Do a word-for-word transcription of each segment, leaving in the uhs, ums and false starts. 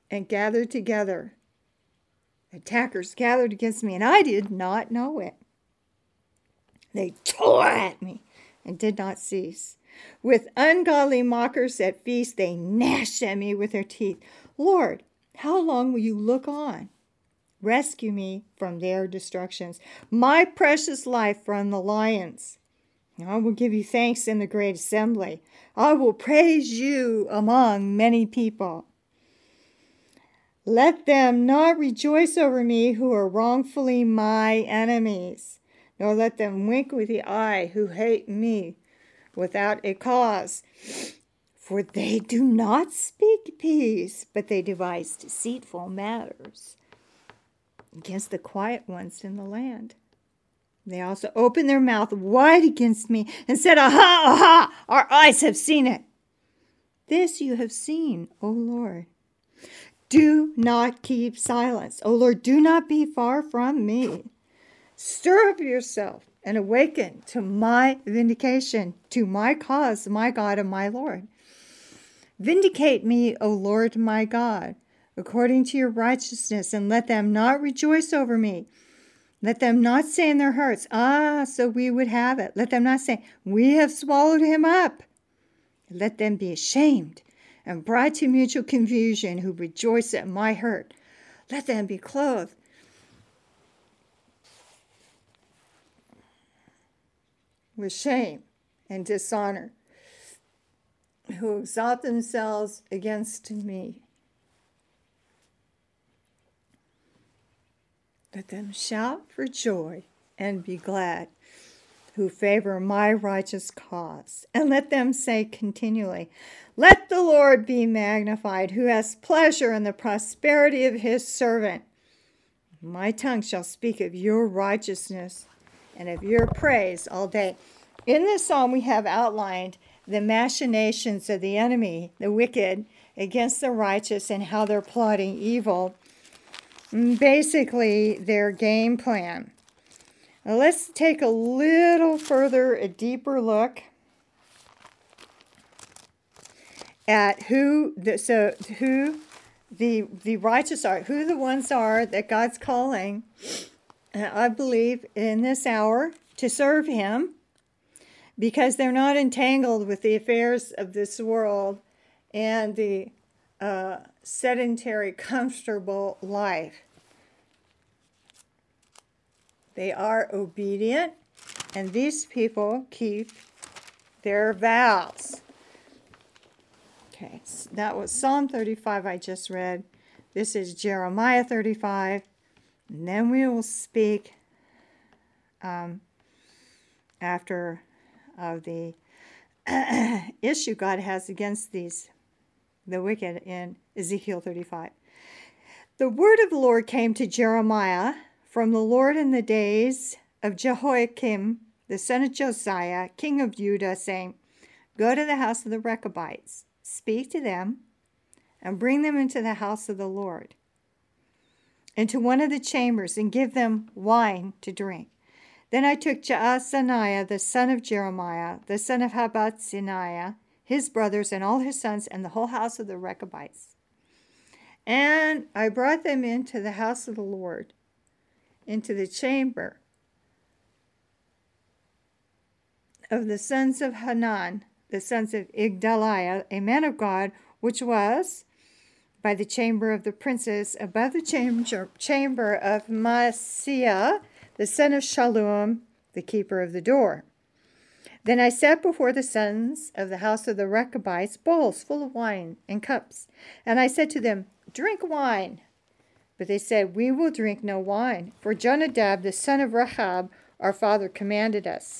and gathered together. Attackers gathered against me, and I did not know it. They tore at me and did not cease. With ungodly mockers at feast, they gnashed at me with their teeth. Lord, how long will you look on? Rescue me from their destructions, my precious life from the lions. I will give you thanks in the great assembly. I will praise you among many people. Let them not rejoice over me who are wrongfully my enemies, nor let them wink with the eye who hate me without a cause. For they do not speak peace, but they devise deceitful matters against the quiet ones in the land. They also opened their mouth wide against me and said, Aha, aha, our eyes have seen it. This you have seen, O Lord. Do not keep silence. O Lord, do not be far from me. Stir up yourself and awaken to my vindication, to my cause, my God and my Lord. Vindicate me, O Lord, my God, according to your righteousness, and let them not rejoice over me. Let them not say in their hearts, Ah, so we would have it. Let them not say, We have swallowed him up. Let them be ashamed and brought to mutual confusion who rejoice at my hurt. Let them be clothed with shame and dishonor, who exalt themselves against me. Let them shout for joy and be glad, who favor my righteous cause. And let them say continually, Let the Lord be magnified, who has pleasure in the prosperity of his servant. My tongue shall speak of your righteousness and of your praise all day. In this psalm, we have outlined the machinations of the enemy, the wicked, against the righteous, and how they're plotting evil. Basically, their game plan. Now let's take a little further, a deeper look at who the, so who the the righteous are, who the ones are that God's calling, uh, I believe, in this hour to serve him, because they're not entangled with the affairs of this world and the uh, sedentary, comfortable life. They are obedient, and these people keep their vows. Okay, so that was Psalm thirty-five I just read. This is Jeremiah thirty-five. And then we will speak um, after of the issue God has against these, the wicked, in Ezekiel thirty-five. The word of the Lord came to Jeremiah from the Lord in the days of Jehoiakim, the son of Josiah, king of Judah, saying, Go to the house of the Rechabites, speak to them, and bring them into the house of the Lord, into one of the chambers, and give them wine to drink. Then I took Jaazaniah, the son of Jeremiah, the son of Habatziniah, his brothers, and all his sons, and the whole house of the Rechabites. And I brought them into the house of the Lord, into the chamber of the sons of Hanan, the sons of Igdaliah, a man of God, which was by the chamber of the princes, above the chamber, chamber of Maaseiah, the son of Shallum, the keeper of the door. Then I set before the sons of the house of the Rechabites bowls full of wine and cups. And I said to them, Drink wine. But they said, We will drink no wine, for Jonadab, the son of Rechab, our father, commanded us,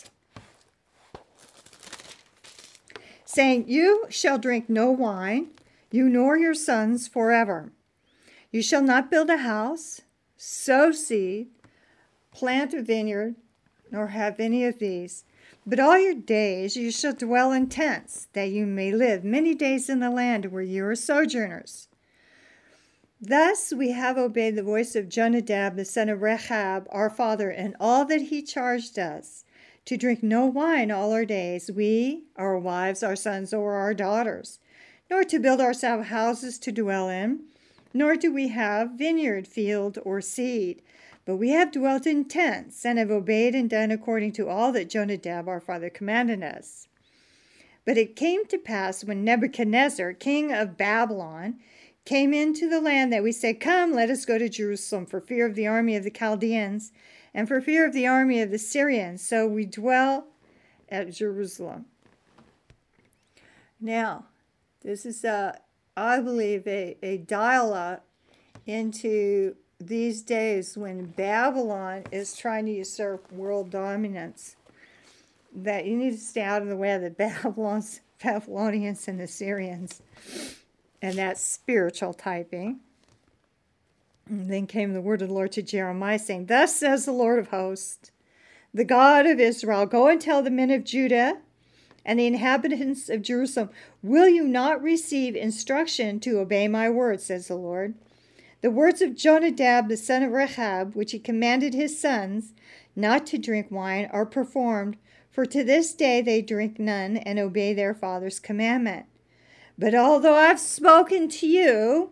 saying, You shall drink no wine, you nor your sons forever. You shall not build a house, sow seed, plant a vineyard, nor have any of these. But all your days you shall dwell in tents, that you may live many days in the land where you are sojourners. Thus we have obeyed the voice of Jonadab, the son of Rechab, our father, in all that he charged us, to drink no wine all our days, we, our wives, our sons, or our daughters, nor to build ourselves houses to dwell in, nor do we have vineyard, field, or seed. But we have dwelt in tents, and have obeyed and done according to all that Jonadab our father commanded us. But it came to pass when Nebuchadnezzar, king of Babylon, came into the land that we said, Come, let us go to Jerusalem, for fear of the army of the Chaldeans, and for fear of the army of the Syrians. So we dwell at Jerusalem. Now, this is, a, I believe, a, a dial-up into these days when Babylon is trying to usurp world dominance. That you need to stay out of the way of the Babylons, Babylonians and the Syrians. And that's spiritual typing. And then came the word of the Lord to Jeremiah, saying, Thus says the Lord of hosts, the God of Israel, go and tell the men of Judah and the inhabitants of Jerusalem, will you not receive instruction to obey my words, says the Lord? The words of Jonadab, the son of Rechab, which he commanded his sons not to drink wine, are performed, for to this day they drink none and obey their father's commandment. But although I've spoken to you,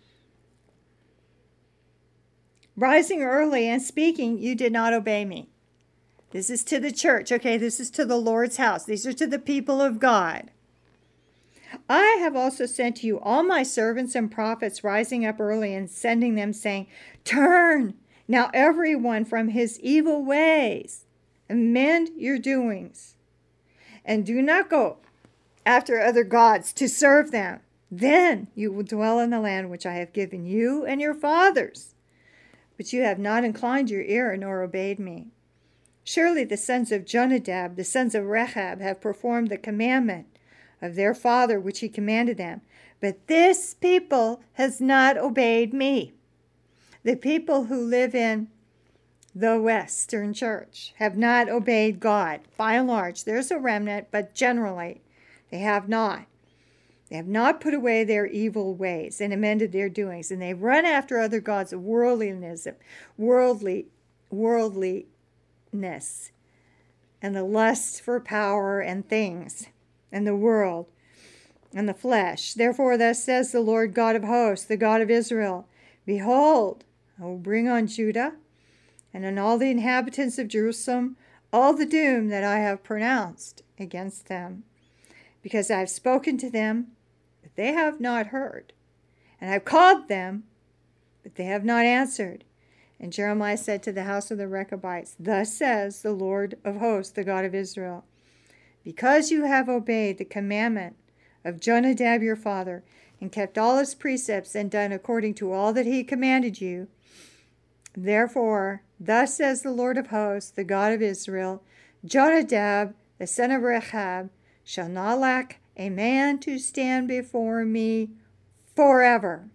rising early and speaking, you did not obey me. This is to the church, okay? This is to the Lord's house. These are to the people of God. I have also sent to you all my servants and prophets rising up early and sending them, saying, Turn now everyone from his evil ways, amend your doings, and do not go after other gods to serve them. Then you will dwell in the land which I have given you and your fathers. But you have not inclined your ear nor obeyed me. Surely the sons of Jonadab, the sons of Rechab, have performed the commandment of their father which he commanded them. But this people has not obeyed me. The people who live in the Western Church have not obeyed God. By and large, there's a remnant, but generally they have not. They have not put away their evil ways and amended their doings, and they run after other gods of worldliness, worldly, worldliness, and the lust for power and things, and the world, and the flesh. Therefore, thus says the Lord God of hosts, the God of Israel, Behold, I will bring on Judah and on all the inhabitants of Jerusalem all the doom that I have pronounced against them, because I have spoken to them, but they have not heard, and I have called them, but they have not answered. And Jeremiah said to the house of the Rechabites, Thus says the Lord of hosts, the God of Israel, because you have obeyed the commandment of Jonadab your father, and kept all his precepts, and done according to all that he commanded you, therefore, thus says the Lord of hosts, the God of Israel, Jonadab, the son of Rechab, shall not lack a man to stand before me forever.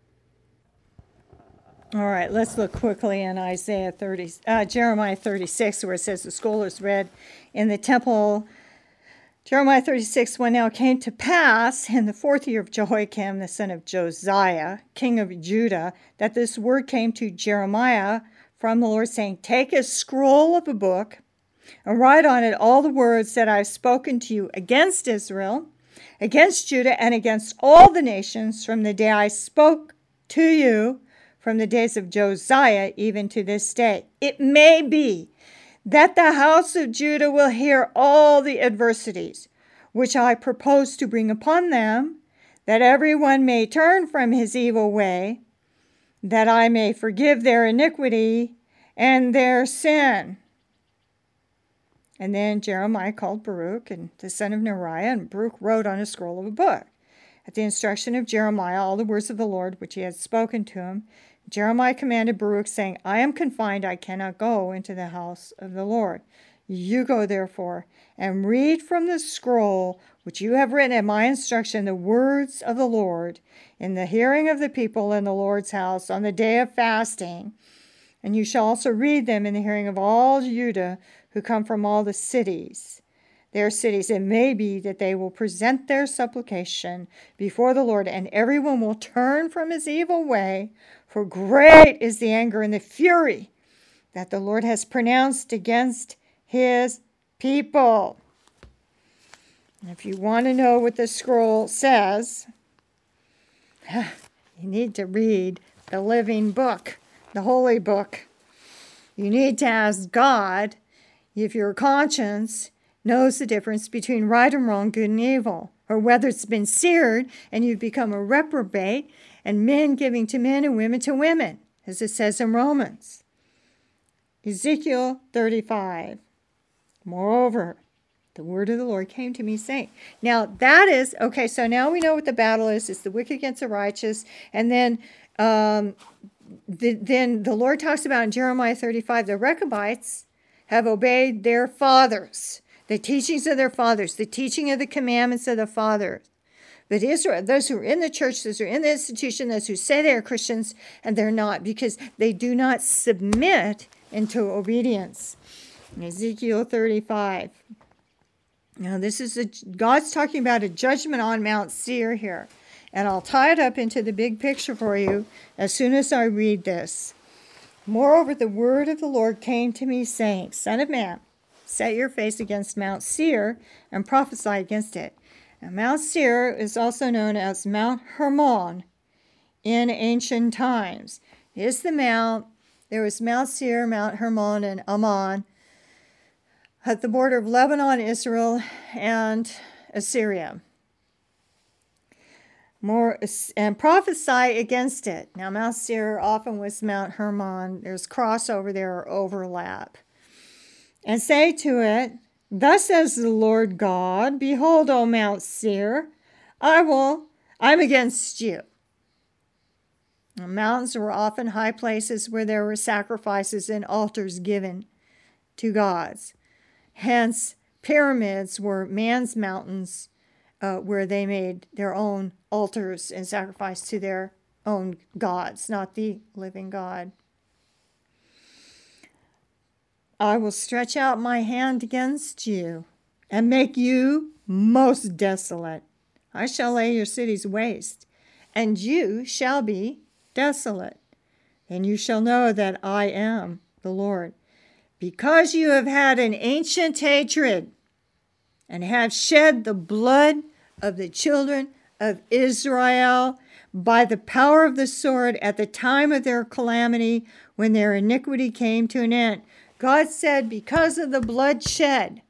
All right, let's look quickly in Isaiah thirty, uh, Jeremiah thirty-six, where it says the scholars read in the temple. Jeremiah thirty-six, when now it came to pass in the fourth year of Jehoiakim, the son of Josiah, king of Judah, that this word came to Jeremiah from the Lord, saying, Take a scroll of a book, and write on it all the words that I have spoken to you against Israel, against Judah, and against all the nations from the day I spoke to you, from the days of Josiah, even to this day. It may be that the house of Judah will hear all the adversities which I propose to bring upon them, that everyone may turn from his evil way, that I may forgive their iniquity and their sin. And then Jeremiah called Baruch, and the son of Neriah, and Baruch wrote on a scroll of a book, at the instruction of Jeremiah, all the words of the Lord which he had spoken to him. Jeremiah commanded Baruch, saying, I am confined, I cannot go into the house of the Lord. You go, therefore, and read from the scroll which you have written at my instruction the words of the Lord in the hearing of the people in the Lord's house on the day of fasting. And you shall also read them in the hearing of all Judah who come from all the cities. Their cities, it may be that they will present their supplication before the Lord, and everyone will turn from his evil way, for great is the anger and the fury that the Lord has pronounced against his people. And if you want to know what the scroll says, You need to read the living book, the holy book. You need to ask God if your conscience knows the difference between right and wrong, good and evil, or whether it's been seared and you've become a reprobate, and men giving to men and women to women, as it says in Romans. Ezekiel thirty-five. Moreover, the word of the Lord came to me saying. Now that is, okay, so now we know what the battle is. It's the wicked against the righteous. And then um, the, then the Lord talks about in Jeremiah thirty-five, the Rechabites have obeyed their fathers, the teachings of their fathers, the teaching of the commandments of the fathers. But Israel, those who are in the church, those who are in the institution, those who say they are Christians, and they're not, because they do not submit into obedience. In Ezekiel thirty-five. Now this is a, God's talking about a judgment on Mount Seir here. And I'll tie it up into the big picture for you as soon as I read this. Moreover, the word of the Lord came to me, saying, Son of man, set your face against Mount Seir and prophesy against it. And Mount Seir is also known as Mount Hermon in ancient times. It is the mount, there was Mount Seir, Mount Hermon, and Ammon at the border of Lebanon, Israel, and Assyria. More and prophesy against it. Now, Mount Seir often was Mount Hermon. There's crossover there or overlap. And say to it, Thus says the Lord God, Behold, O Mount Seir, I will, I'm against you. The mountains were often high places where there were sacrifices and altars given to gods. Hence, pyramids were man's mountains uh, where they made their own altars and sacrificed to their own gods, not the living God. I will stretch out my hand against you and make you most desolate. I shall lay your cities waste, and you shall be desolate. And you shall know that I am the Lord. Because you have had an ancient hatred and have shed the blood of the children of Israel by the power of the sword at the time of their calamity when their iniquity came to an end. God said, because of the blood shed,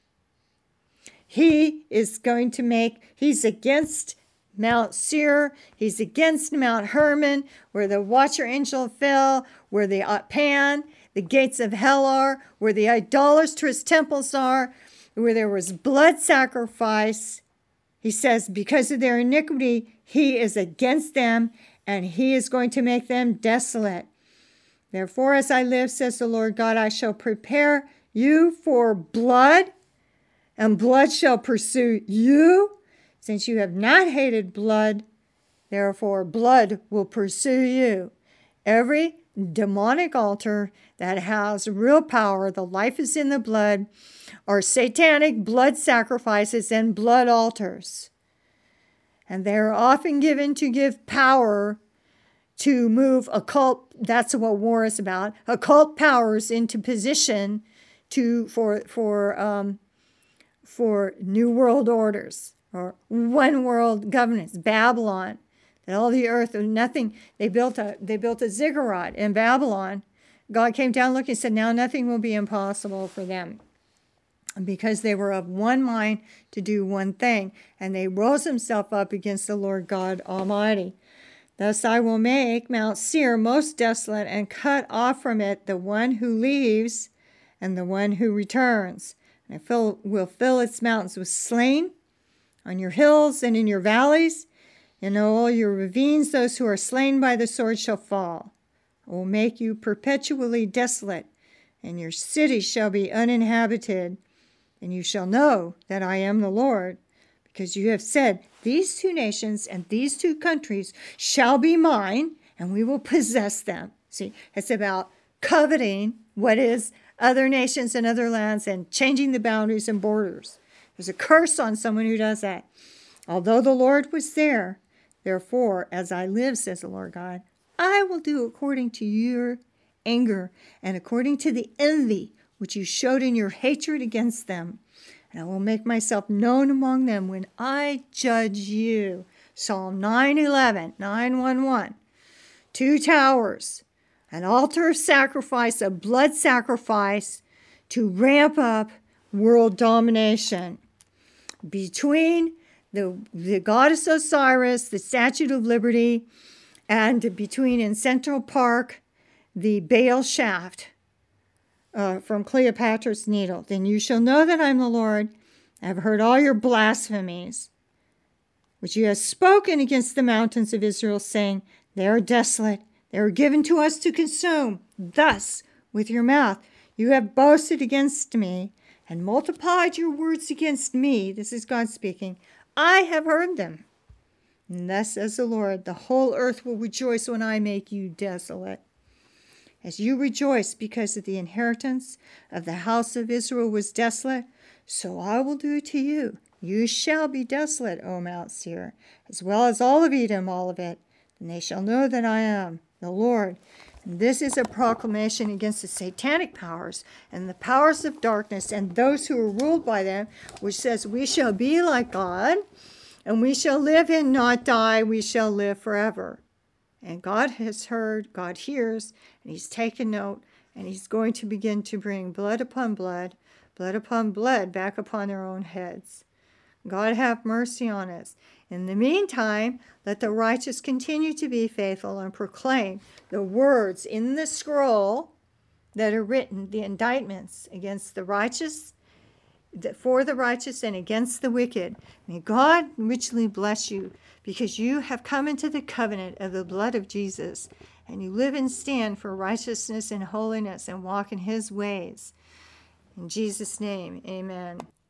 he is going to make, he's against Mount Seir, he's against Mount Hermon, where the watcher angel fell, where the uh, Pan, the gates of hell are, where the idolatrous temples are, where there was blood sacrifice. He says, because of their iniquity, he is against them, and he is going to make them desolate. Therefore, as I live, says the Lord God, I shall prepare you for blood, and blood shall pursue you. Since you have not hated blood, therefore blood will pursue you. Every demonic altar that has real power, the life is in the blood, are satanic blood sacrifices and blood altars. And they are often given to give power to move occult, that's what war is about, occult powers into position to for for um, for new world orders or one world governance. Babylon, that all the earth and nothing. They built a they built a ziggurat in Babylon. God came down, looked, and said, "Now nothing will be impossible for them." Because they were of one mind to do one thing, and they rose themselves up against the Lord God Almighty. Thus I will make Mount Seir most desolate, and cut off from it the one who leaves and the one who returns. And I fill, will fill its mountains with slain on your hills and in your valleys. In all your ravines, those who are slain by the sword shall fall. I will make you perpetually desolate, and your cities shall be uninhabited. And you shall know that I am the Lord, because you have said, these two nations and these two countries shall be mine, and we will possess them. See, it's about coveting what is other nations and other lands and changing the boundaries and borders. There's a curse on someone who does that. Although the Lord was there, therefore, as I live, says the Lord God, I will do according to your anger and according to the envy which you showed in your hatred against them. And I will make myself known among them when I judge you. Psalm nine eleven, nine one one. Two towers, an altar of sacrifice, a blood sacrifice to ramp up world domination. Between the, the goddess Osiris, the Statue of Liberty, and between in Central Park, the Baal shaft uh, from Cleopatra's Needle. Then you shall know that I am the Lord. I have heard all your blasphemies, which you have spoken against the mountains of Israel, saying, they are desolate. They are given to us to consume. Thus, with your mouth, you have boasted against me and multiplied your words against me. This is God speaking. I have heard them. And thus says the Lord, the whole earth will rejoice when I make you desolate. As you rejoice because of the inheritance of the house of Israel was desolate, so I will do to you. You shall be desolate, O Mount Seir, as well as all of Edom, all of it. And they shall know that I am the Lord. And this is a proclamation against the satanic powers and the powers of darkness and those who are ruled by them, which says we shall be like God, and we shall live and not die. We shall live forever. And God has heard, God hears, and he's taken note, and he's going to begin to bring blood upon blood, blood upon blood back upon their own heads. God have mercy on us. In the meantime, let the righteous continue to be faithful and proclaim the words in the scroll that are written, the indictments against the righteous, for the righteous and against the wicked. May God richly bless you because you have come into the covenant of the blood of Jesus, and you live and stand for righteousness and holiness and walk in his ways. In Jesus' name, amen.